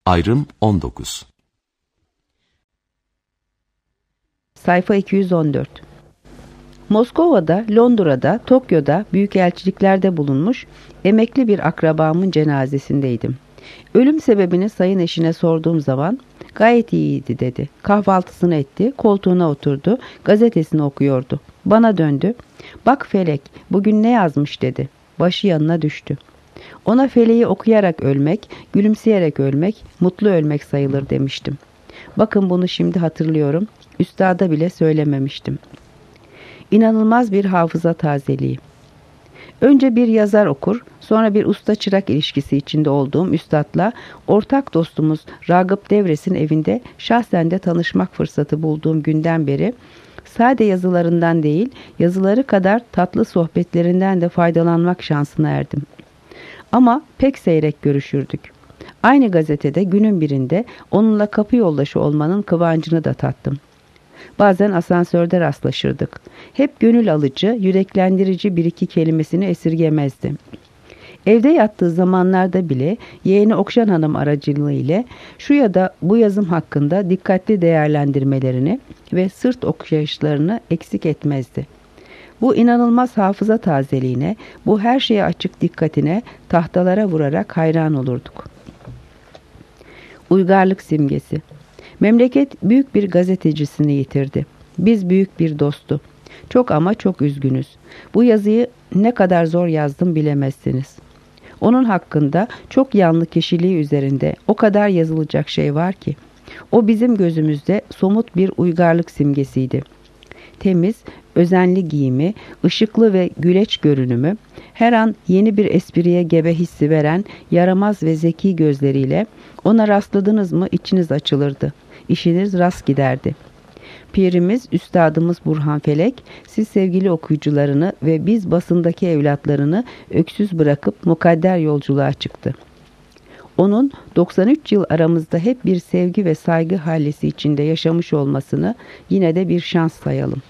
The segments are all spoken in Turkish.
Ayrım 19. Sayfa 214. Moskova'da, Londra'da, Tokyo'da büyükelçiliklerde bulunmuş emekli bir akrabamın cenazesindeydim. Ölüm sebebini sayın eşine sorduğum zaman gayet iyiydi dedi. Kahvaltısını etti, koltuğuna oturdu, gazetesini okuyordu. Bana döndü. Bak Felek, bugün ne yazmış dedi. Başı yanına düştü. Ona Feleği okuyarak ölmek, gülümseyerek ölmek, mutlu ölmek sayılır demiştim. Bakın bunu şimdi hatırlıyorum. Üstada bile söylememiştim. İnanılmaz bir hafıza tazeliği. Önce bir yazar okur, sonra bir usta çırak ilişkisi içinde olduğum üstadla ortak dostumuz Ragıp Devres'in evinde şahsen de tanışmak fırsatı bulduğum günden beri sade yazılarından değil, yazıları kadar tatlı sohbetlerinden de faydalanmak şansına erdim. Ama pek seyrek görüşürdük. Aynı gazetede günün birinde onunla kapı yoldaşı olmanın kıvancını da tattım. Bazen asansörde rastlaşırdık. Hep gönül alıcı, yüreklendirici bir iki kelimesini esirgemezdi. Evde yattığı zamanlarda bile yeğeni Okşan Hanım aracılığı ile şu ya da bu yazım hakkında dikkatli değerlendirmelerini ve sırt okşayışlarını eksik etmezdi. Bu inanılmaz hafıza tazeliğine, bu her şeye açık dikkatine tahtalara vurarak hayran olurduk. Uygarlık simgesi. Memleket büyük bir gazetecisini yitirdi. Biz büyük bir dostu. Çok ama çok üzgünüz. Bu yazıyı ne kadar zor yazdım bilemezsiniz. Onun hakkında çok yanlı kişiliği üzerinde o kadar yazılacak şey var ki. O bizim gözümüzde somut bir uygarlık simgesiydi. Temiz, özenli giyimi, ışıklı ve güleç görünümü, her an yeni bir espriye gebe hissi veren yaramaz ve zeki gözleriyle ona rastladınız mı içiniz açılırdı. İşiniz rast giderdi. Pirimiz, üstadımız Burhan Felek, siz sevgili okuyucularını ve biz basındaki evlatlarını öksüz bırakıp mukadder yolculuğa çıktı. Onun 93 yıl aramızda hep bir sevgi ve saygı halesi içinde yaşamış olmasını yine de bir şans sayalım.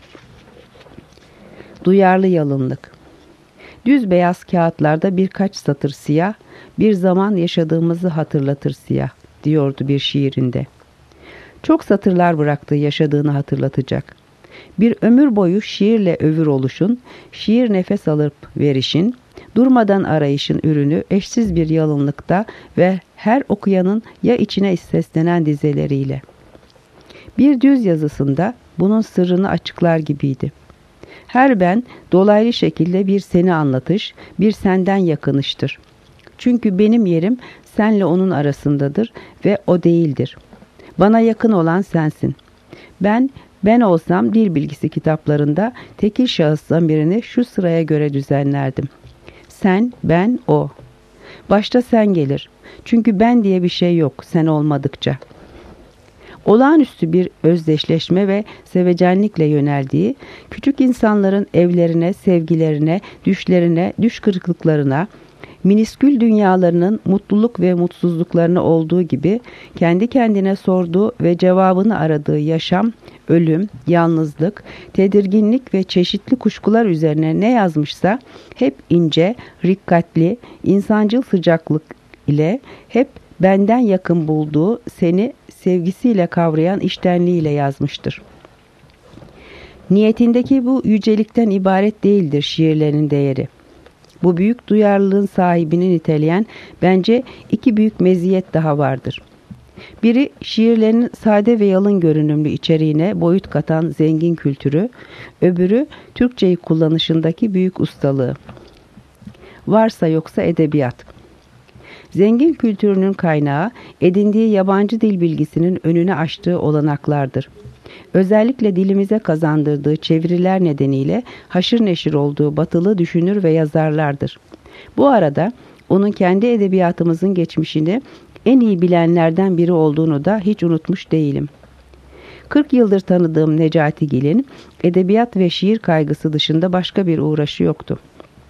Duyarlı yalınlık. Düz beyaz kağıtlarda birkaç satır siyah, bir zaman yaşadığımızı hatırlatır siyah, diyordu bir şiirinde. Çok satırlar bıraktığı yaşadığını hatırlatacak. Bir ömür boyu şiirle övür oluşun, şiir nefes alıp verişin, durmadan arayışın ürünü eşsiz bir yalınlıkta ve her okuyanın ya içine seslenen dizeleriyle. Bir düz yazısında bunun sırrını açıklar gibiydi. Her ben dolaylı şekilde bir seni anlatış, bir senden yakınıştır. Çünkü benim yerim senle onun arasındadır ve o değildir. Bana yakın olan sensin. Ben olsam dil bilgisi kitaplarında tekil şahıstan birini şu sıraya göre düzenlerdim. Sen, ben, o. Başta sen gelir. Çünkü ben diye bir şey yok sen olmadıkça. Olağanüstü bir özdeşleşme ve sevecenlikle yöneldiği, küçük insanların evlerine, sevgilerine, düşlerine, düş kırıklıklarına, miniskül dünyalarının mutluluk ve mutsuzluklarına olduğu gibi kendi kendine sorduğu ve cevabını aradığı yaşam, ölüm, yalnızlık, tedirginlik ve çeşitli kuşkular üzerine ne yazmışsa hep ince, rikkatli, insancıl sıcaklık ile hep benden yakın bulduğu seni sevgisiyle kavrayan içtenliğiyle yazmıştır. Niyetindeki bu yücelikten ibaret değildir şiirlerin değeri. Bu büyük duyarlılığın sahibini niteleyen bence iki büyük meziyet daha vardır. Biri şiirlerinin sade ve yalın görünümlü içeriğine boyut katan zengin kültürü, öbürü Türkçeyi kullanışındaki büyük ustalığı. Varsa yoksa edebiyat. Zengin kültürünün kaynağı edindiği yabancı dil bilgisinin önüne açtığı olanaklardır. Özellikle dilimize kazandırdığı çeviriler nedeniyle haşır neşir olduğu batılı düşünür ve yazarlardır. Bu arada onun kendi edebiyatımızın geçmişini en iyi bilenlerden biri olduğunu da hiç unutmuş değilim. 40 yıldır tanıdığım Necati Gil'in edebiyat ve şiir kaygısı dışında başka bir uğraşı yoktu.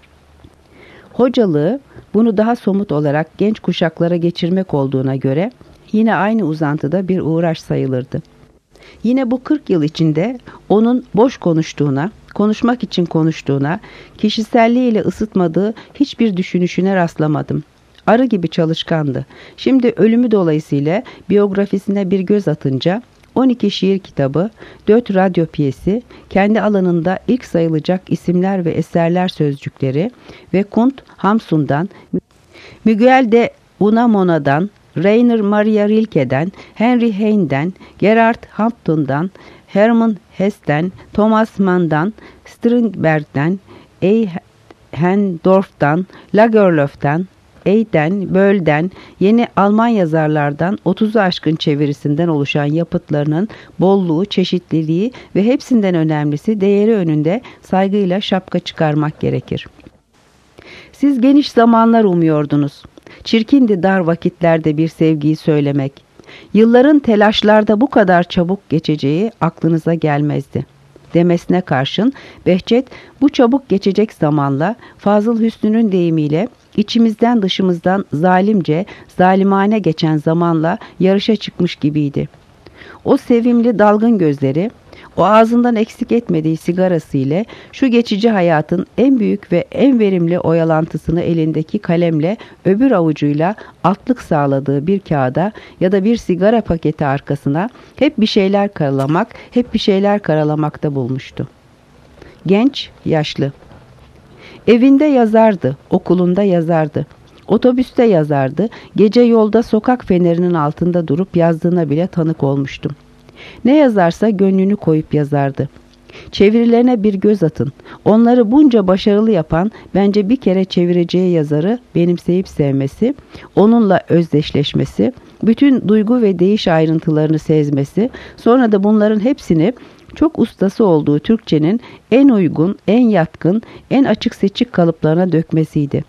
Hocalığı bunu daha somut olarak genç kuşaklara geçirmek olduğuna göre yine aynı uzantıda bir uğraş sayılırdı. Yine bu 40 yıl içinde onun boş konuştuğuna, konuşmak için konuştuğuna, kişiselliğiyle ısıtmadığı hiçbir düşünüşüne rastlamadım. Arı gibi çalışkandı. Şimdi ölümü dolayısıyla biyografisine bir göz atınca 12 şiir kitabı, 4 radyo piyesi, kendi alanında ilk sayılacak isimler ve eserler sözcükleri ve Kunt Hamsun'dan, Miguel de Unamuna'dan, Rainer Maria Rilke'den, Henry Heine'den, Gerhard Hauptmann'dan, Hermann Hesse'den, Thomas Mann'dan, Strindberg'den, Eichendorff'dan, Lagerlöf'ten, Eyden, Böll'den, yeni Alman yazarlardan 30'u aşkın çevirisinden oluşan yapıtlarının bolluğu, çeşitliliği ve hepsinden önemlisi değeri önünde saygıyla şapka çıkarmak gerekir. Siz geniş zamanlar umuyordunuz. Çirkindi dar vakitlerde bir sevgiyi söylemek. Yılların telaşlarda bu kadar çabuk geçeceği aklınıza gelmezdi. Demesine karşın Behçet bu çabuk geçecek zamanla Fazıl Hüsnü'nün deyimiyle içimizden dışımızdan zalimce, zalimane geçen zamanla yarışa çıkmış gibiydi. O sevimli dalgın gözleri, o ağzından eksik etmediği sigarası ile şu geçici hayatın en büyük ve en verimli oyalantısını elindeki kalemle öbür avucuyla altlık sağladığı bir kağıda ya da bir sigara paketi arkasına hep bir şeyler karalamak, hep bir şeyler karalamakta bulmuştu. Genç, yaşlı. Evinde yazardı, okulunda yazardı. Otobüste yazardı, gece yolda sokak fenerinin altında durup yazdığına bile tanık olmuştum. Ne yazarsa gönlünü koyup yazardı. Çevirilerine bir göz atın. Onları bunca başarılı yapan bence bir kere çevireceği yazarı benimseyip sevmesi, onunla özdeşleşmesi, bütün duygu ve deyiş ayrıntılarını sezmesi, sonra da bunların hepsini çok ustası olduğu Türkçenin en uygun, en yatkın, en açık seçik kalıplarına dökmesiydi.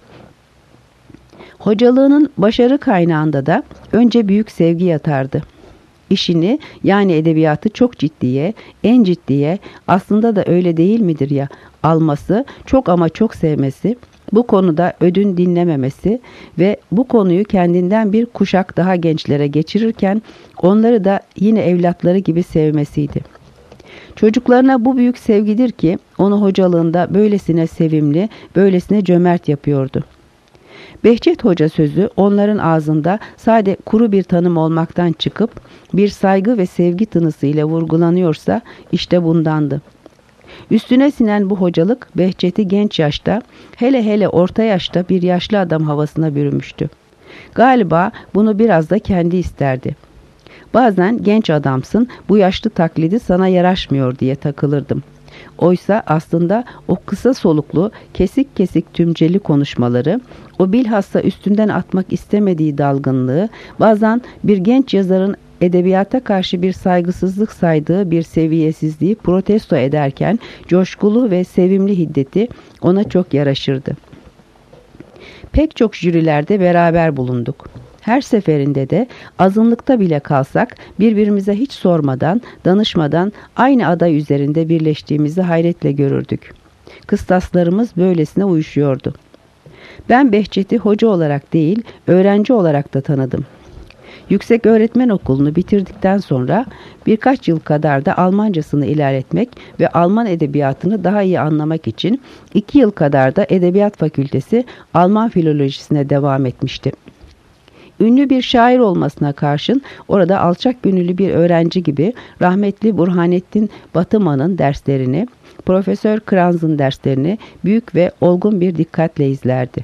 Hocalığının başarı kaynağında da önce büyük sevgi yatardı. İşini yani edebiyatı çok ciddiye, en ciddiye, aslında da öyle değil midir ya, alması, çok ama çok sevmesi, bu konuda ödün dinlememesi ve bu konuyu kendinden bir kuşak daha gençlere geçirirken onları da yine evlatları gibi sevmesiydi. Çocuklarına bu büyük sevgidir ki onu hocalığında böylesine sevimli, böylesine cömert yapıyordu. Behçet Hoca sözü onların ağzında sade kuru bir tanım olmaktan çıkıp bir saygı ve sevgi tınısıyla vurgulanıyorsa işte bundandı. Üstüne sinen bu hocalık Behçet'i genç yaşta, hele hele orta yaşta bir yaşlı adam havasına bürümüştü. Galiba bunu biraz da kendi isterdi. Bazen genç adamsın, bu yaşlı taklidi sana yaraşmıyor diye takılırdım. Oysa aslında o kısa soluklu, kesik kesik tümceli konuşmaları, o bilhassa üstünden atmak istemediği dalgınlığı, bazen bir genç yazarın edebiyata karşı bir saygısızlık saydığı bir seviyesizliği protesto ederken coşkulu ve sevimli hiddeti ona çok yaraşırdı. Pek çok jürilerde beraber bulunduk. Her seferinde de azınlıkta bile kalsak birbirimize hiç sormadan, danışmadan aynı aday üzerinde birleştiğimizi hayretle görürdük. Kıstaslarımız böylesine uyuşuyordu. Ben Behçet'i hoca olarak değil, öğrenci olarak da tanıdım. Yüksek öğretmen okulunu bitirdikten sonra birkaç yıl kadar da Almancasını ilerletmek ve Alman edebiyatını daha iyi anlamak için 2 yıl kadar da Edebiyat Fakültesi Alman filolojisine devam etmişti. Ünlü bir şair olmasına karşın orada alçak gönüllü bir öğrenci gibi rahmetli Burhanettin Batıman'ın derslerini, Profesör Kranz'ın derslerini büyük ve olgun bir dikkatle izlerdi.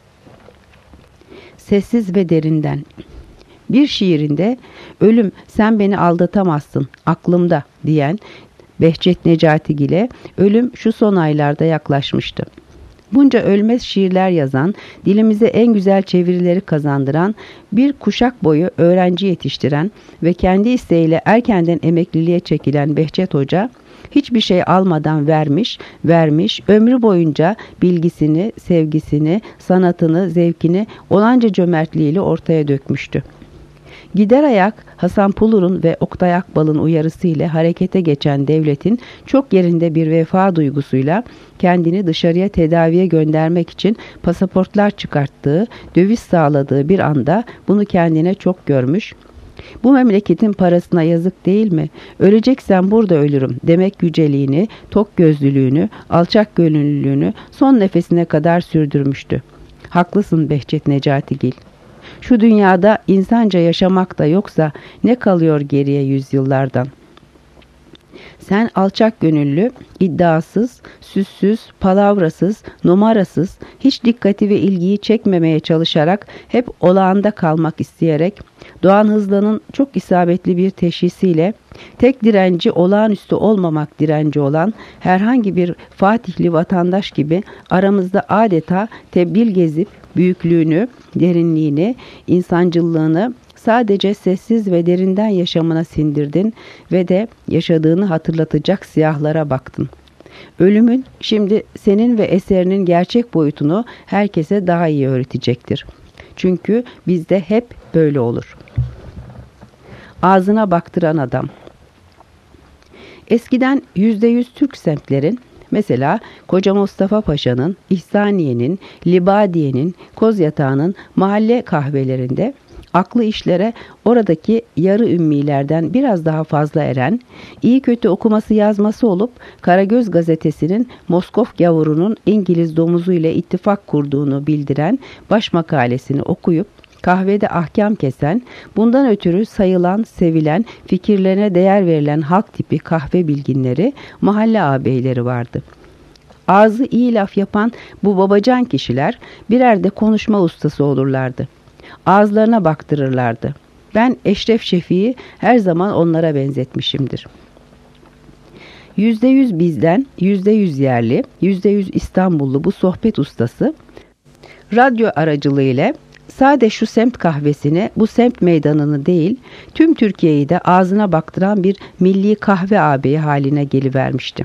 Sessiz ve derinden. Bir şiirinde "Ölüm sen beni aldatamazsın, aklımda" diyen Behçet Necatigil'e ölüm şu son aylarda yaklaşmıştı. Bunca ölmez şiirler yazan, dilimize en güzel çevirileri kazandıran, bir kuşak boyu öğrenci yetiştiren ve kendi isteğiyle erkenden emekliliğe çekilen Behçet Hoca, hiçbir şey almadan vermiş, ömrü boyunca bilgisini, sevgisini, sanatını, zevkini olanca cömertliğiyle ortaya dökmüştü. Gider ayak Hasan Pulur'un ve Oktay Akbal'ın uyarısı ile harekete geçen devletin çok yerinde bir vefa duygusuyla kendini dışarıya tedaviye göndermek için pasaportlar çıkarttığı, döviz sağladığı bir anda bunu kendine çok görmüş, "Bu memleketin parasına yazık değil mi? Öleceksem burada ölürüm" demek yüceliğini, tok gözlülüğünü, alçak gönüllülüğünü son nefesine kadar sürdürmüştü. Haklısın Behçet Necatigil. Şu dünyada insanca yaşamak da yoksa ne kalıyor geriye yüzyıllardan? Sen alçak gönüllü, iddiasız, süssüz, palavrasız, numarasız, hiç dikkati ve ilgiyi çekmemeye çalışarak hep olağanda kalmak isteyerek, Doğan Hızlı'nın çok isabetli bir teşhisiyle tek direnci olağanüstü olmamak direnci olan herhangi bir Fatihli vatandaş gibi aramızda adeta tebdil gezip büyüklüğünü, derinliğini, insancılığını sadece sessiz ve derinden yaşamına sindirdin ve de yaşadığını hatırlatacak siyahlara baktın. Ölümün şimdi senin ve eserinin gerçek boyutunu herkese daha iyi öğretecektir. Çünkü bizde hep böyle olur. Ağzına baktıran adam. Eskiden %100 Türk semtlerin, mesela Koca Mustafa Paşa'nın, İhsaniye'nin, Libadiye'nin, Kozyatağı'nın mahalle kahvelerinde aklı işlere oradaki yarı ümmilerden biraz daha fazla eren, iyi kötü okuması yazması olup Karagöz gazetesinin Moskov gavurunun İngiliz domuzu ile ittifak kurduğunu bildiren baş makalesini okuyup kahvede ahkam kesen, bundan ötürü sayılan, sevilen, fikirlerine değer verilen halk tipi kahve bilginleri, mahalle ağabeyleri vardı. Ağzı iyi laf yapan bu babacan kişiler birer de konuşma ustası olurlardı. Ağızlarına baktırırlardı. Ben Eşref Şefik'i her zaman onlara benzetmişimdir. %100 bizden, %100 yerli, %100 İstanbullu bu sohbet ustası, radyo aracılığıyla sade şu semt kahvesini, bu semt meydanını değil, tüm Türkiye'yi de ağzına baktıran bir milli kahve ağabeyi haline gelivermişti.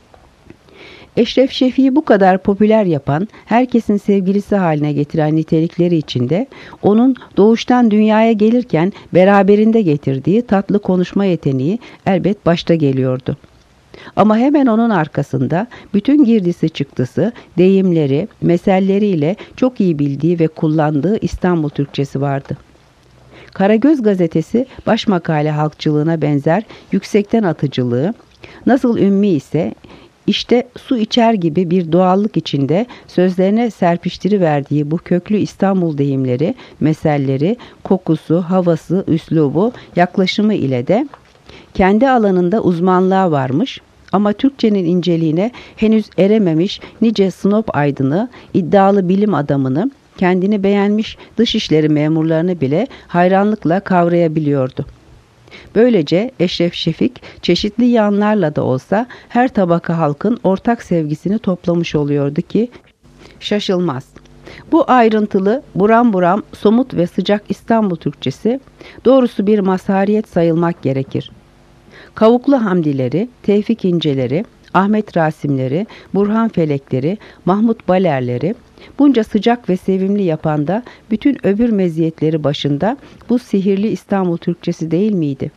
Eşref Şefik'i bu kadar popüler yapan, herkesin sevgilisi haline getiren nitelikleri içinde, onun doğuştan dünyaya gelirken beraberinde getirdiği tatlı konuşma yeteneği elbet başta geliyordu. Ama hemen onun arkasında bütün girdisi çıktısı, deyimleri, meselleriyle çok iyi bildiği ve kullandığı İstanbul Türkçesi vardı. Karagöz gazetesi başmakale halkçılığına benzer yüksekten atıcılığı, nasıl ümmi ise İşte su içer gibi bir doğallık içinde sözlerine serpiştiriverdiği bu köklü İstanbul deyimleri, meselleri, kokusu, havası, üslubu, yaklaşımı ile de kendi alanında uzmanlığa varmış ama Türkçenin inceliğine henüz erememiş nice snob aydını, iddialı bilim adamını, kendini beğenmiş dışişleri memurlarını bile hayranlıkla kavrayabiliyordu. Böylece Eşref Şefik çeşitli yanlarla da olsa her tabaka halkın ortak sevgisini toplamış oluyordu ki şaşılmaz. Bu ayrıntılı, buram buram, somut ve sıcak İstanbul Türkçesi doğrusu bir mazhariyet sayılmak gerekir. Kavuklu Hamdileri, Tevfik İnceleri, Ahmet Rasimleri, Burhan Felekleri, Mahmut Balerleri, bunca sıcak ve sevimli yapan da bütün öbür meziyetleri başında bu sihirli İstanbul Türkçesi değil miydi?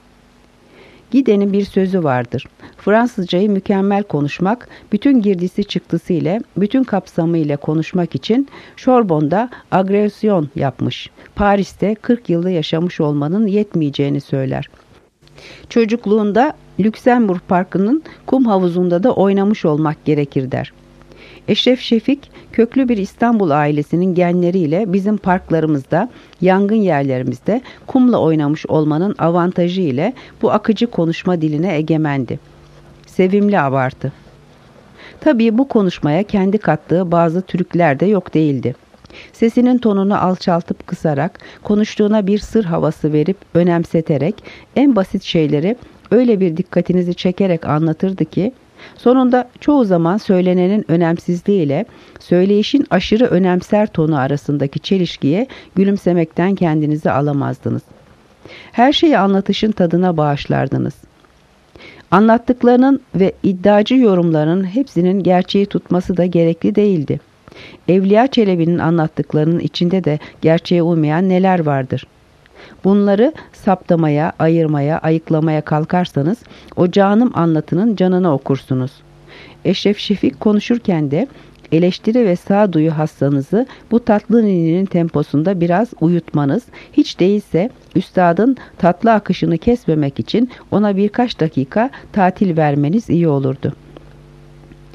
Gide'nin bir sözü vardır. Fransızcayı mükemmel konuşmak, bütün girdisi çıktısı ile, bütün kapsamı ile konuşmak için Sorbonne'da agresyon yapmış. Paris'te 40 yılda yaşamış olmanın yetmeyeceğini söyler. Çocukluğunda Lüksemburg Parkı'nın kum havuzunda da oynamış olmak gerekir der. Eşref Şefik, köklü bir İstanbul ailesinin genleriyle bizim parklarımızda, yangın yerlerimizde kumla oynamış olmanın avantajı ile bu akıcı konuşma diline egemendi. Sevimli abartı. Tabii bu konuşmaya kendi kattığı bazı trükler de yok değildi. Sesinin tonunu alçaltıp kısarak, konuştuğuna bir sır havası verip önemseterek, en basit şeyleri öyle bir dikkatinizi çekerek anlatırdı ki, sonunda çoğu zaman söylenenin önemsizliğiyle söyleyişin aşırı önemser tonu arasındaki çelişkiye gülümsemekten kendinizi alamazdınız. Her şeyi anlatışın tadına bağışlardınız. Anlattıklarının ve iddiacı yorumlarının hepsinin gerçeği tutması da gerekli değildi. Evliya Çelebi'nin anlattıklarının içinde de gerçeğe uymayan neler vardır? Bunları saptamaya, ayırmaya, ayıklamaya kalkarsanız o canım anlatının canına okursunuz. Eşref Şefik konuşurken de eleştiri ve sağduyu hassanızı bu tatlı nininin temposunda biraz uyutmanız, hiç değilse üstadın tatlı akışını kesmemek için ona birkaç dakika tatil vermeniz iyi olurdu.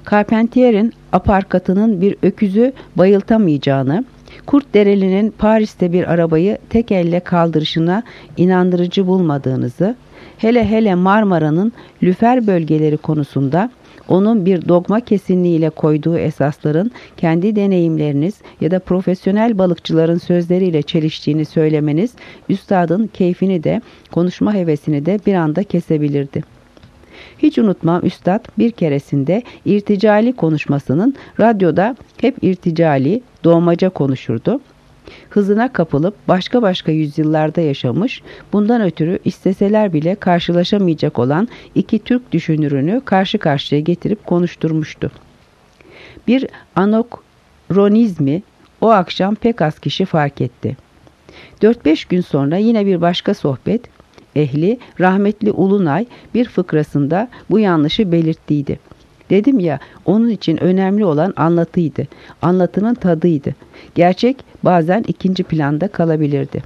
Carpentier'in aparkatının bir öküzü bayıltamayacağını, Kurtdereli'nin Paris'te bir arabayı tek elle kaldırışına inandırıcı bulmadığınızı, hele Marmara'nın lüfer bölgeleri konusunda onun bir dogma kesinliğiyle koyduğu esasların kendi deneyimleriniz ya da profesyonel balıkçıların sözleriyle çeliştiğini söylemeniz, üstadın keyfini de konuşma hevesini de bir anda kesebilirdi. Hiç unutmam, üstad bir keresinde irticali konuşmasının radyoda hep irticali, doğmaca konuşurdu. Hızına kapılıp başka yüzyıllarda yaşamış, bundan ötürü isteseler bile karşılaşamayacak olan iki Türk düşünürünü karşı karşıya getirip konuşturmuştu. Bir anakronizmi o akşam pek az kişi fark etti. 4-5 gün sonra yine bir başka sohbet ehli rahmetli Ulunay bir fıkrasında bu yanlışı belirttiydi. Dedim ya, onun için önemli olan anlatıydı. Anlatının tadıydı. Gerçek bazen ikinci planda kalabilirdi.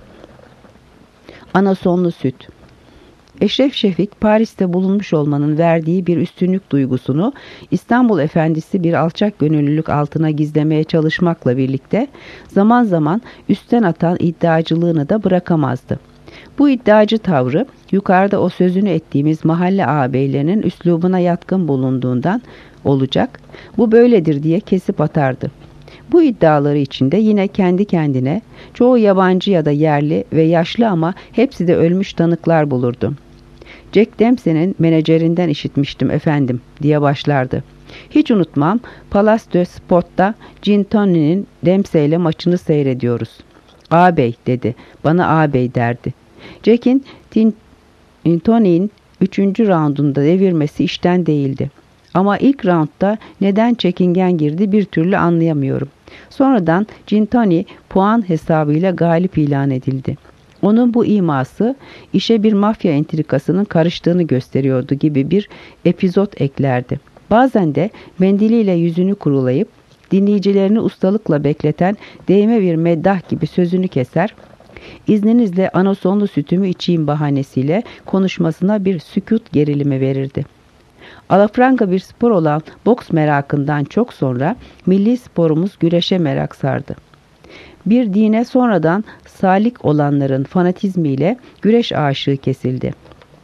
Anasonlu süt. Eşref Şefik, Paris'te bulunmuş olmanın verdiği bir üstünlük duygusunu İstanbul efendisi bir alçak gönüllülük altına gizlemeye çalışmakla birlikte zaman zaman üstten atan iddiacılığını da bırakamazdı. Bu iddiacı tavrı yukarıda o sözünü ettiğimiz mahalle ağabeylerinin üslubuna yatkın bulunduğundan olacak, bu böyledir diye kesip atardı. Bu iddiaları içinde yine kendi kendine çoğu yabancı ya da yerli ve yaşlı ama hepsi de ölmüş tanıklar bulurdu. Jack Dempsey'nin menajerinden işitmiştim efendim diye başlardı. Hiç unutmam, Palace de Sport'ta Gin Tony'nin Dempsey ile maçını seyrediyoruz. Ağabey dedi, bana ağabey derdi. Jack'in Tony'nin 3. raundunda devirmesi işten değildi. Ama ilk roundda neden çekingen girdi bir türlü anlayamıyorum. Sonradan Gin Tony puan hesabıyla galip ilan edildi. Onun bu iması işe bir mafya entrikasının karıştığını gösteriyordu gibi bir epizot eklerdi. Bazen de mendiliyle yüzünü kurulayıp dinleyicilerini ustalıkla bekleten değme bir meddah gibi sözünü keser, İzninizle anasonlu sütümü içeyim bahanesiyle konuşmasına bir sükût gerilimi verirdi. Alafranga bir spor olan boks merakından çok sonra milli sporumuz güreşe merak sardı. Bir dine sonradan salik olanların fanatizmiyle güreş aşığı kesildi.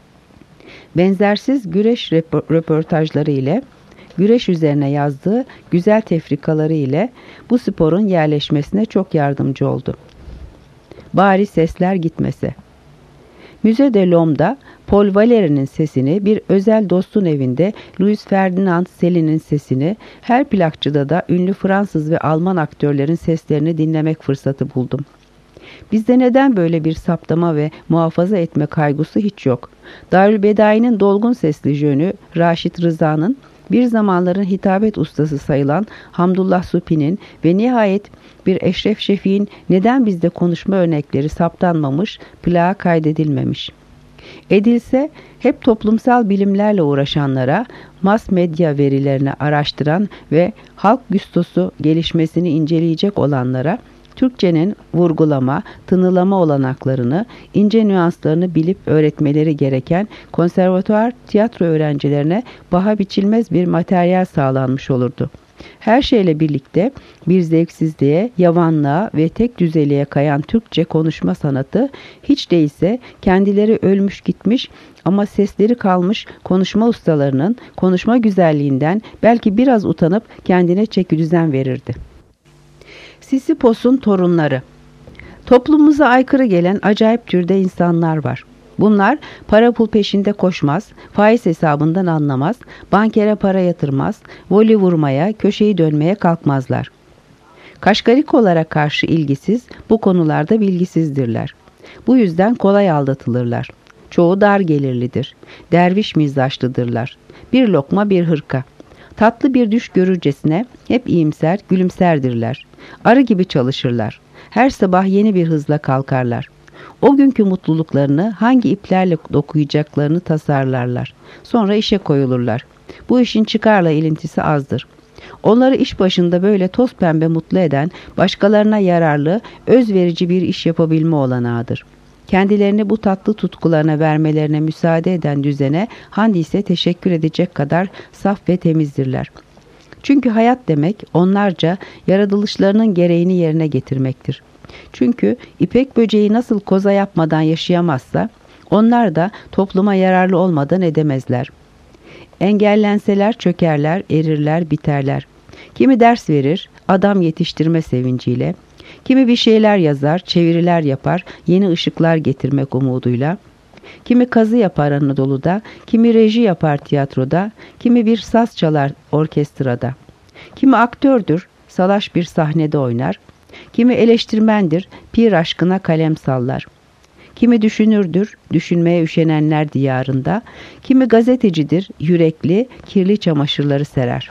Benzersiz güreş röportajları ile güreş üzerine yazdığı güzel tefrikaları ile bu sporun yerleşmesine çok yardımcı oldu. Bari sesler gitmese. Müze de L'Homme'da Paul Valéry'nin sesini, bir özel dostun evinde Louis Ferdinand Céline'in sesini, her plakçıda da ünlü Fransız ve Alman aktörlerin seslerini dinlemek fırsatı buldum. Bizde neden böyle bir saptama ve muhafaza etme kaygısı hiç yok. Darülbedai'nin dolgun sesli jönü Raşit Rıza'nın, bir zamanların hitabet ustası sayılan Hamdullah Supi'nin ve nihayet bir Eşref Şefik'in neden bizde konuşma örnekleri saptanmamış, plağa kaydedilmemiş. Edilse hep toplumsal bilimlerle uğraşanlara, mass medya verilerini araştıran ve halk güstosu gelişmesini inceleyecek olanlara, Türkçenin vurgulama, tınılama olanaklarını, ince nüanslarını bilip öğretmeleri gereken konservatuvar tiyatro öğrencilerine paha biçilmez bir materyal sağlanmış olurdu. Her şeyle birlikte bir zevksizliğe, yavanlığa ve tek düzeliğe kayan Türkçe konuşma sanatı, hiç değilse kendileri ölmüş gitmiş ama sesleri kalmış konuşma ustalarının konuşma güzelliğinden belki biraz utanıp kendine çekidüzen verirdi. Sisyphos'un torunları. Toplumumuza aykırı gelen acayip türde insanlar var. Bunlar para pul peşinde koşmaz, faiz hesabından anlamaz, bankere para yatırmaz, voli vurmaya, köşeyi dönmeye kalkmazlar. Kaşgarikolara karşı ilgisiz, bu konularda bilgisizdirler. Bu yüzden kolay aldatılırlar. Çoğu dar gelirlidir. Derviş mizaçlıdırlar. Bir lokma bir hırka. Tatlı bir düş görürcesine hep iyimser, gülümserdirler. Arı gibi çalışırlar. Her sabah yeni bir hızla kalkarlar. O günkü mutluluklarını hangi iplerle dokuyacaklarını tasarlarlar. Sonra işe koyulurlar. Bu işin çıkarla ilintisi azdır. Onları iş başında böyle toz pembe mutlu eden, başkalarına yararlı, özverici bir iş yapabilme olanağıdır. Kendilerini bu tatlı tutkularına vermelerine müsaade eden düzene handiyse teşekkür edecek kadar saf ve temizdirler. Çünkü hayat demek onlarca yaratılışlarının gereğini yerine getirmektir. Çünkü ipek böceği nasıl koza yapmadan yaşayamazsa, onlar da topluma yararlı olmadan edemezler. Engellenseler çökerler, erirler, biterler. Kimi ders verir, adam yetiştirme sevinciyle, kimi bir şeyler yazar, çeviriler yapar, yeni ışıklar getirmek umuduyla, kimi kazı yapar Anadolu'da, kimi reji yapar tiyatroda, kimi bir saz çalar orkestrada. Kimi aktördür, salaş bir sahnede oynar, kimi eleştirmendir, pir aşkına kalem sallar. Kimi düşünürdür, düşünmeye üşenenler diyarında, kimi gazetecidir, yürekli, kirli çamaşırları serer.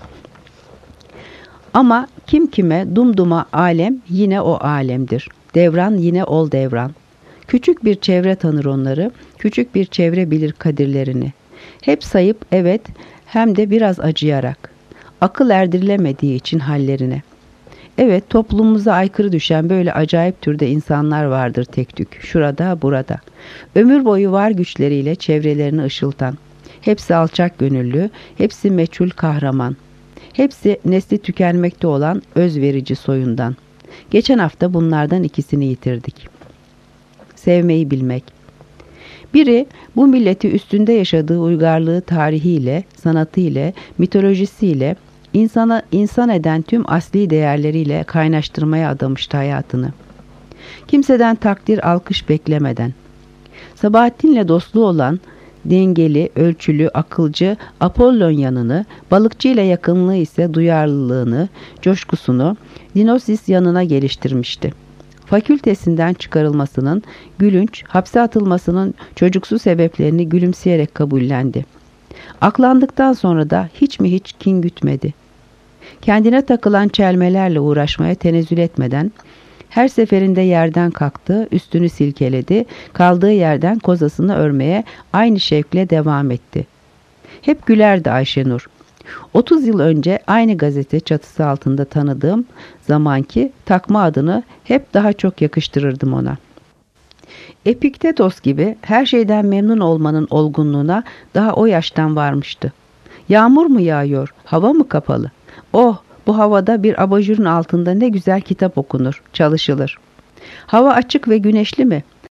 Ama kim kime dumduma alem yine o alemdir. Devran yine ol devran. Küçük bir çevre tanır onları, küçük bir çevre bilir kadirlerini. Hep sayıp evet, hem de biraz acıyarak. Akıl erdirilemediği için hallerine. Evet, toplumumuza aykırı düşen böyle acayip türde insanlar vardır tek tük, şurada burada. Ömür boyu var güçleriyle çevrelerini ışıltan. Hepsi alçak gönüllü, hepsi meçhul kahraman. Hepsi nesli tükenmekte olan özverici soyundan. Geçen hafta bunlardan ikisini yitirdik. Sevmeyi bilmek. Biri bu milleti üstünde yaşadığı uygarlığı tarihiyle, sanatıyla, mitolojisiyle, insana insan eden tüm asli değerleriyle kaynaştırmaya adamıştı hayatını. Kimseden takdir alkış beklemeden. Sabahattin'le dostluğu olan dengeli, ölçülü, akılcı Apollon yanını, balıkçıyla yakınlığı ise duyarlılığını, coşkusunu Dinosis yanına geliştirmişti. Fakültesinden çıkarılmasının, gülünç, hapse atılmasının çocuksu sebeplerini gülümseyerek kabullendi. Aklandıktan sonra da hiç mi hiç kin gütmedi. Kendine takılan çelmelerle uğraşmaya tenezzül etmeden, her seferinde yerden kalktı, üstünü silkeledi, kaldığı yerden kozasını örmeye aynı şevkle devam etti. Hep gülerdi Ayşenur. 30 yıl önce aynı gazete çatısı altında tanıdığım zamanki takma adını hep daha çok yakıştırırdım ona. Epiktetos gibi her şeyden memnun olmanın olgunluğuna daha o yaştan varmıştı. Yağmur mu yağıyor, hava mı kapalı? Oh, bu havada bir abajurun altında ne güzel kitap okunur, çalışılır. Hava açık ve güneşli mi?